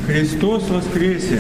Христос воскресе!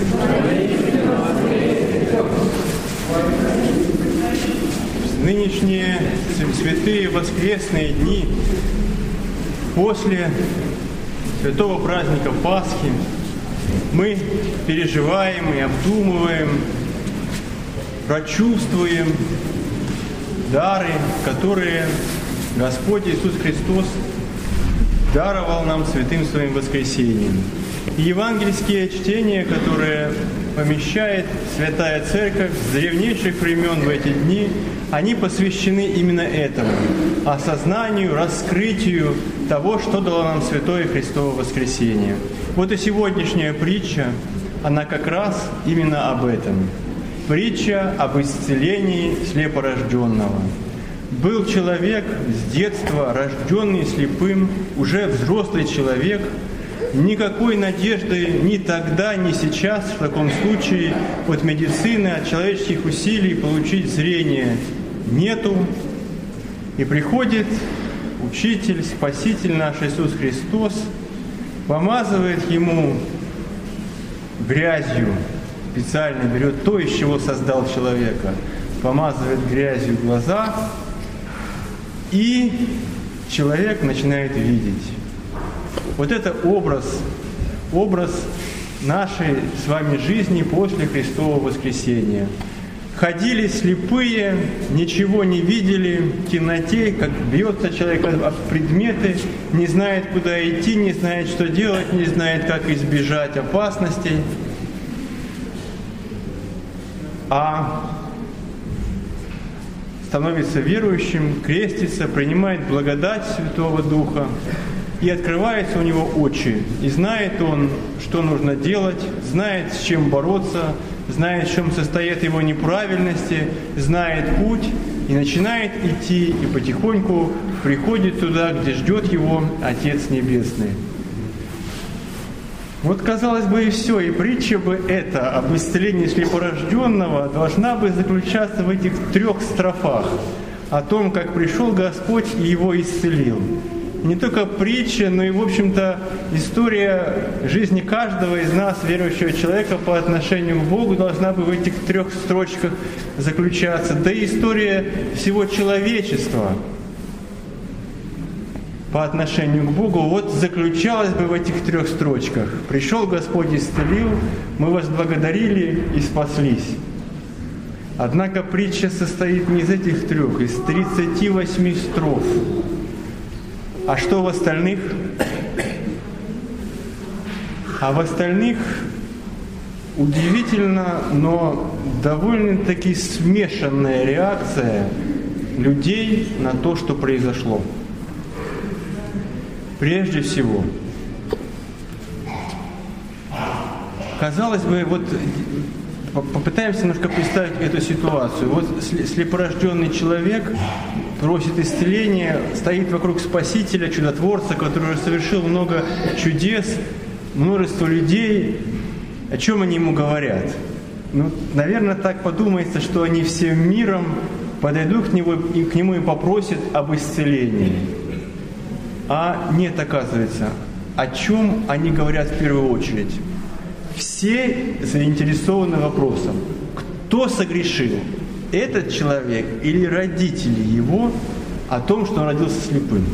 В нынешние святые воскресные дни, после святого праздника Пасхи, мы переживаем и обдумываем, прочувствуем дары, которые Господь Иисус Христос даровал нам святым Своим воскресением. И евангельские чтения, которые помещает Святая Церковь с древнейших времен в эти дни, они посвящены именно этому, осознанию, раскрытию того, что дало нам Святое Христово воскресение. Вот и сегодняшняя притча, она как раз именно об этом. Притча об исцелении слепорожденного. Был человек с детства, рожденный слепым, уже взрослый человек. Никакой надежды ни тогда, ни сейчас, в таком случае, от медицины, от человеческих усилий получить зрение нету. И приходит Учитель, Спаситель наш Иисус Христос, помазывает ему грязью, специально берет то, из чего создал человека, помазывает грязью глаза, и человек начинает видеть. Вот это образ нашей с вами жизни после Христового воскресения. Ходили слепые, ничего не видели, в темноте, как бьется человек об предметы, не знает, куда идти, не знает, что делать, не знает, как избежать опасностей. А становится верующим, крестится, принимает благодать Святого Духа, и открываются у него очи. И знает он, что нужно делать, знает, с чем бороться, знает, в чем состоят его неправильности, знает путь, и начинает идти, и потихоньку приходит туда, где ждет его Отец Небесный. Вот, казалось бы, и все, и притча бы эта об исцелении слепорожденного должна бы заключаться в этих 3 строфах о том, как пришел Господь и его исцелил. Не только притча, но и, в общем-то, история жизни каждого из нас, верующего человека, по отношению к Богу, должна бы в этих 3 строчках заключаться. Да и история всего человечества по отношению к Богу вот заключалась бы в этих 3 строчках. Пришел Господь, исцелил, мы вас благодарили и спаслись. Однако притча состоит не из этих 3, из 38 строф. А что в остальных? А в остальных удивительно, но довольно-таки смешанная реакция людей на то, что произошло. Прежде всего, казалось бы, вот попытаемся немножко представить эту ситуацию. Вот слепорожденный человек просит исцеления, стоит вокруг Спасителя, чудотворца, который совершил много чудес, множество людей. О чем они ему говорят? Ну, наверное, так подумается, что они всем миром подойдут к нему и попросят об исцелении. А нет, оказывается, о чем они говорят в первую очередь? Все заинтересованы вопросом, кто согрешил, этот человек или родители его, о том, что он родился слепым.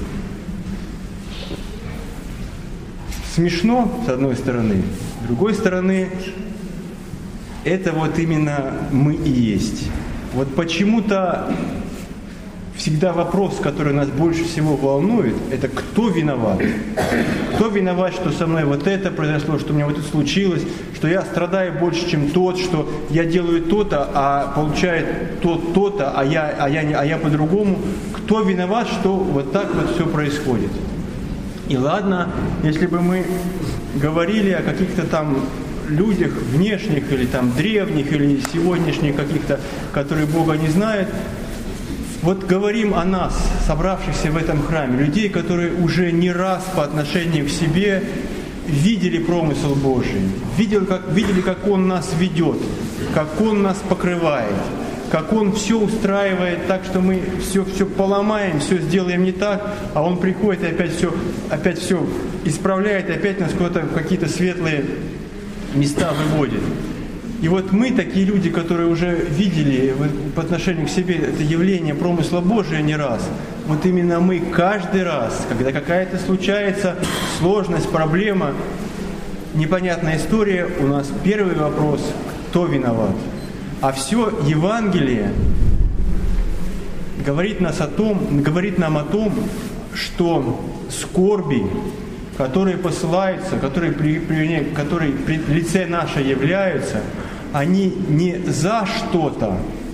Смешно, с одной стороны, с другой стороны, это вот именно мы и есть. Вот почему-то всегда вопрос, который нас больше всего волнует, это кто виноват? Кто виноват, что со мной вот это произошло, что у меня вот это случилось, что я страдаю больше, чем тот, что я делаю то-то, а получает тот то-то, а я по-другому. Кто виноват, что вот так вот все происходит? И ладно, если бы мы говорили о каких-то там людях внешних, или там древних, или сегодняшних каких-то, которые Бога не знают. Вот говорим о нас, собравшихся в этом храме, людей, которые уже не раз по отношению к себе видели промысел Божий, видели, как Он нас ведет, как Он нас покрывает, как Он все устраивает так, что мы все поломаем, все сделаем не так, а Он приходит и опять все исправляет, и опять нас куда-то в какие-то светлые места выводит. И вот мы, такие люди, которые уже видели по отношению к себе это явление промысла Божия не раз, вот именно мы каждый раз, когда какая-то случается сложность, проблема, непонятная история, у нас первый вопрос – кто виноват? А все Евангелие говорит нам о том, что скорби, которые посылаются, которые при лице наше являются, они не за что-то.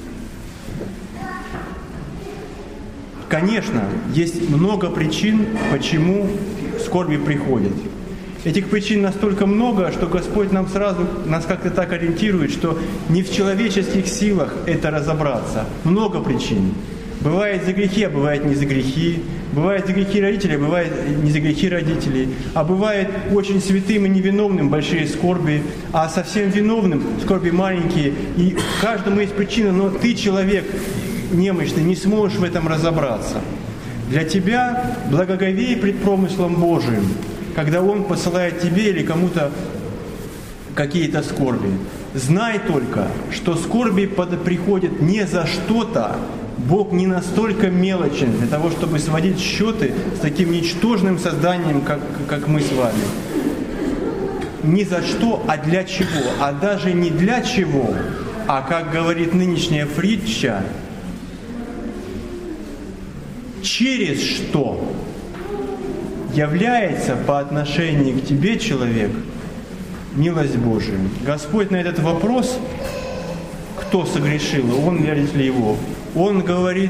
Конечно, есть много причин, почему скорби приходят. Этих причин настолько много, что Господь нас как-то так ориентирует, что не в человеческих силах это разобраться. Много причин. Бывает за грехи, а бывает не за грехи. Бывает за грехи родителей, а бывает не за грехи родителей. А бывает очень святым и невиновным большие скорби, а совсем виновным скорби маленькие. И каждому есть причина, но ты, человек немощный, не сможешь в этом разобраться. Для тебя благоговей пред промыслом Божиим, когда Он посылает тебе или кому-то какие-то скорби. Знай только, что скорби приходят не за что-то. Бог не настолько мелочен для того, чтобы сводить счеты с таким ничтожным созданием, как мы с вами. Ни за что, а для чего. А даже не для чего, а, как говорит нынешняя притча, через что является по отношению к тебе, человек, милость Божия. Господь на этот вопрос, кто согрешил, он или родители его, Он говорит,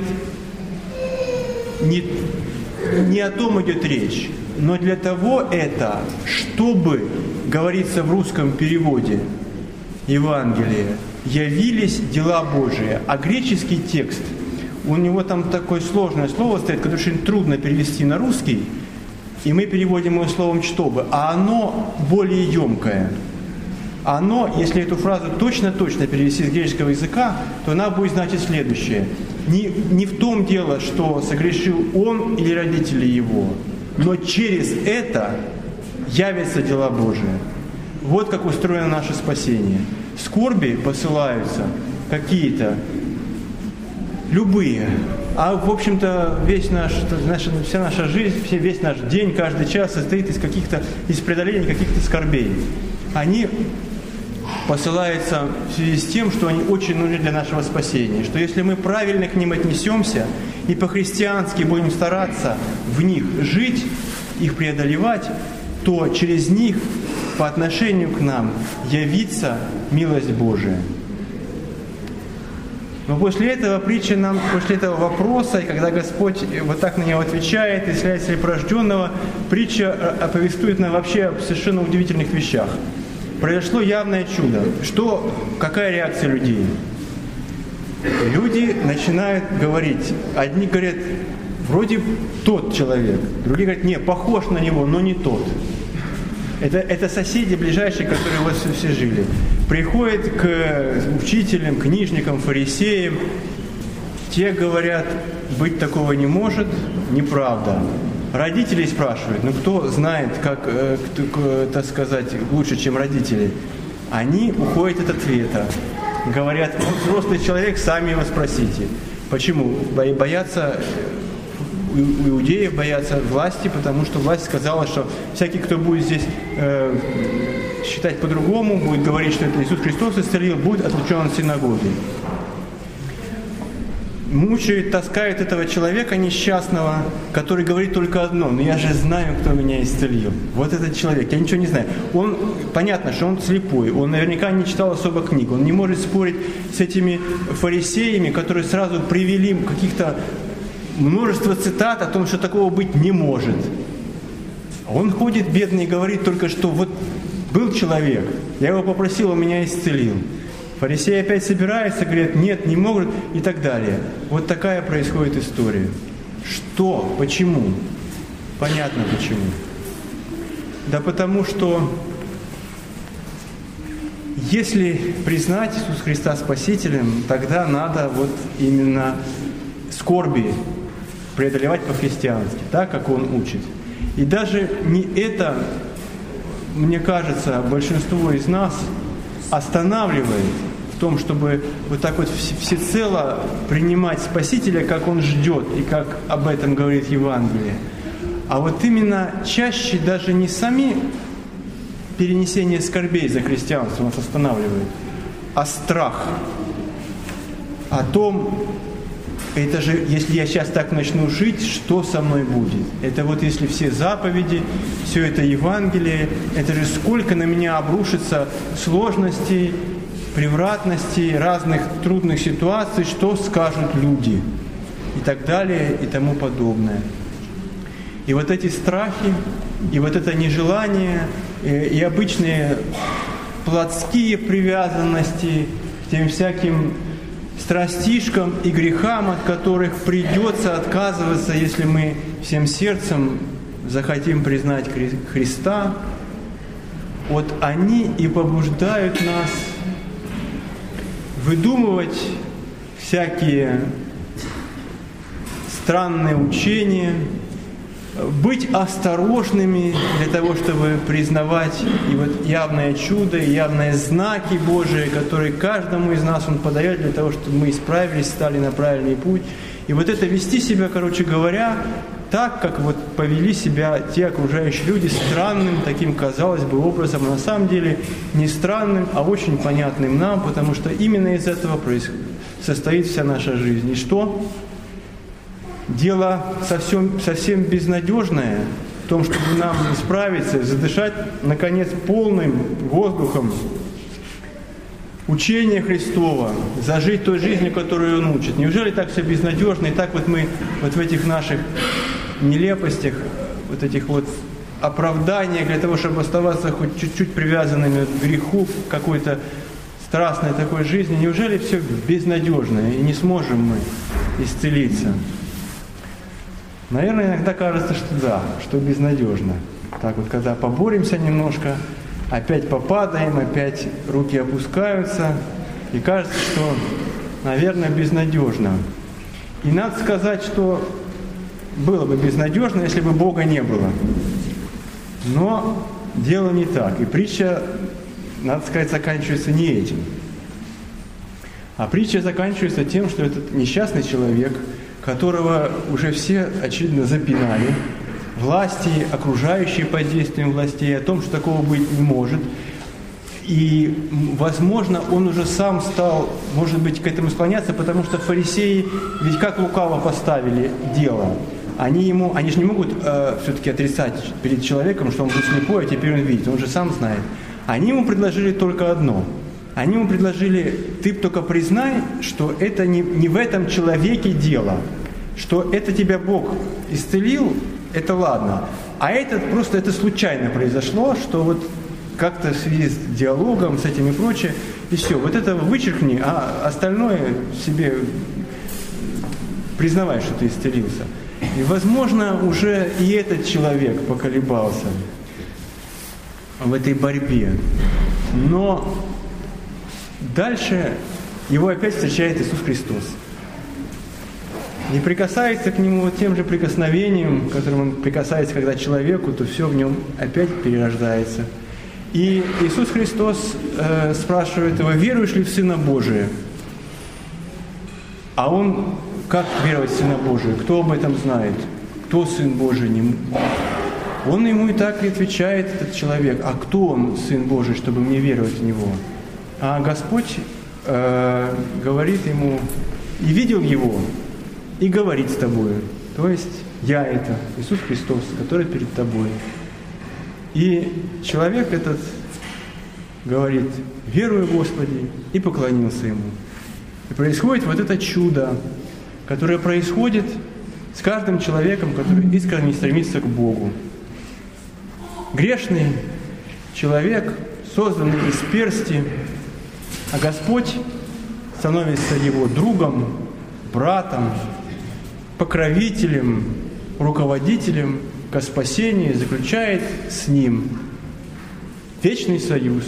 не о том идет речь, но для того это, чтобы, говорится в русском переводе Евангелия, явились дела Божии. А греческий текст, у него там такое сложное слово стоит, которое очень трудно перевести на русский, и мы переводим его словом «чтобы», а оно более емкое. Оно, если эту фразу точно-точно перевести с греческого языка, то она будет значить следующее. Не в том дело, что согрешил он или родители его, но через это явятся дела Божии. Вот как устроено наше спасение. Скорби посылаются какие-то, любые. А в общем-то вся наша жизнь, весь наш день, каждый час состоит из преодоления каких-то скорбей. Они посылаются в связи с тем, что они очень нужны для нашего спасения. Что если мы правильно к ним отнесемся и по-христиански будем стараться в них жить, их преодолевать, то через них по отношению к нам явится милость Божия. Но после этого вопроса, и когда Господь вот так на него отвечает, исцеляет порожденного, притча повествует нам вообще о совершенно удивительных вещах. Произошло явное чудо. Какая реакция людей? Люди начинают говорить. Одни говорят, вроде тот человек. Другие говорят, не, похож на него, но не тот. Это соседи ближайшие, которые у вас все жили. Приходят к учителям, книжникам, фарисеям. Те говорят, быть такого не может, неправда. Родителей спрашивают, кто знает, как, так сказать, лучше, чем родители. Они уходят от ответа. Говорят, взрослый человек, сами его спросите. Почему? Боятся, иудеев боятся власти, потому что власть сказала, что всякий, кто будет здесь считать по-другому, будет говорить, что это Иисус Христос исцелил, будет отлучен от синагоги. Мучают, таскают этого человека несчастного, который говорит только одно: «Но я же знаю, кто меня исцелил». Вот этот человек, я ничего не знаю. Понятно, что он слепой, он наверняка не читал особо книг, он не может спорить с этими фарисеями, которые сразу привели каких-то множество цитат о том, что такого быть не может. Он ходит бедный и говорит только, что вот был человек, я его попросил, он меня исцелил. Фарисеи опять собираются, говорят, нет, не могут, и так далее. Вот такая происходит история. Что? Почему? Понятно почему. Да потому что если признать Иисуса Христа Спасителем, тогда надо вот именно скорби преодолевать по-христиански, так, как Он учит. И даже не это мне кажется, большинство из нас останавливает в том, чтобы вот так вот всецело принимать Спасителя, как Он ждет и как об этом говорит Евангелие. А вот именно чаще даже не сами перенесение скорбей за христианство нас останавливает, а страх о том, это же, если я сейчас так начну жить, что со мной будет? Это вот если все заповеди, все это Евангелие, это же сколько на меня обрушится сложностей, превратностей, разных трудных ситуаций, что скажут люди и так далее и тому подобное. И вот эти страхи, и вот это нежелание, и обычные плотские привязанности к тем всяким страстишкам и грехам, от которых придется отказываться, если мы всем сердцем захотим признать Христа, вот они и побуждают нас выдумывать всякие странные учения, быть осторожными для того, чтобы признавать и вот явное чудо, и явные знаки Божии, которые каждому из нас Он подает для того, чтобы мы исправились, стали на правильный путь. И вот это вести себя, короче говоря, так, как вот повели себя те окружающие люди, странным таким, казалось бы, образом, на самом деле не странным, а очень понятным нам, потому что именно из этого состоит вся наша жизнь. И что? Дело совсем безнадежное в том, чтобы нам справиться, задышать, наконец, полным воздухом учения Христова, зажить той жизнью, которую Он учит. Неужели так все безнадежно? И так вот мы вот в этих наших нелепостях, вот этих вот оправданиях для того, чтобы оставаться хоть чуть-чуть привязанными к греху, к какой-то страстной такой жизни, неужели все безнадежно, и не сможем мы исцелиться? Наверное, иногда кажется, что да, что безнадежно. Так вот, когда поборемся немножко, опять попадаем, опять руки опускаются, и кажется, что, наверное, безнадежно. И надо сказать, что было бы безнадежно, если бы Бога не было. Но дело не так. И притча, надо сказать, заканчивается не этим. А притча заканчивается тем, что этот несчастный человек, которого уже все, очевидно, запинали, власти, окружающие под действием властей, о том, что такого быть не может. И, возможно, он уже сам стал, может быть, к этому склоняться, потому что фарисеи ведь как лукаво поставили дело. Они же не могут все-таки отрицать перед человеком, что он был слепой, а теперь он видит, он же сам знает. Они ему предложили только одно. Они ему предложили: ты только признай, что это не в этом человеке дело, что это тебя Бог исцелил, это ладно. А просто это случайно произошло, что вот как-то в связи с диалогом, с этим и прочее, и все. Вот это вычеркни, а остальное себе признавай, что ты исцелился. И, возможно, уже и этот человек поколебался в этой борьбе. Но дальше его опять встречает Иисус Христос. И прикасается к нему вот тем же прикосновением, которым он прикасается, когда человеку, то все в нем опять перерождается. И Иисус Христос спрашивает его: веруешь ли в Сына Божия? А он: как веровать в Сына Божия? Кто об этом знает? Кто Сын Божий? Он ему и так и отвечает, этот человек: а кто он, Сын Божий, чтобы мне веровать в Него? А Господь говорит ему: и видел Его, и говорит с тобою. То есть я это, Иисус Христос, который перед тобой. И человек этот говорит: верую, Господи, и поклонился Ему. И происходит вот это чудо, которое происходит с каждым человеком, который искренне стремится к Богу. Грешный человек, созданный из персти, а Господь становится его другом, братом, покровителем, руководителем ко спасению, заключает с ним вечный союз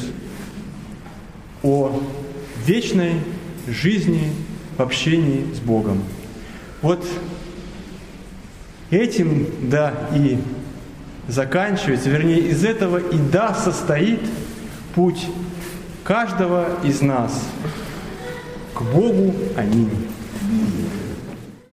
о вечной жизни в общении с Богом. Вот этим, да, и заканчивается, вернее, из этого и да состоит путь каждого из нас к Богу. Аминь.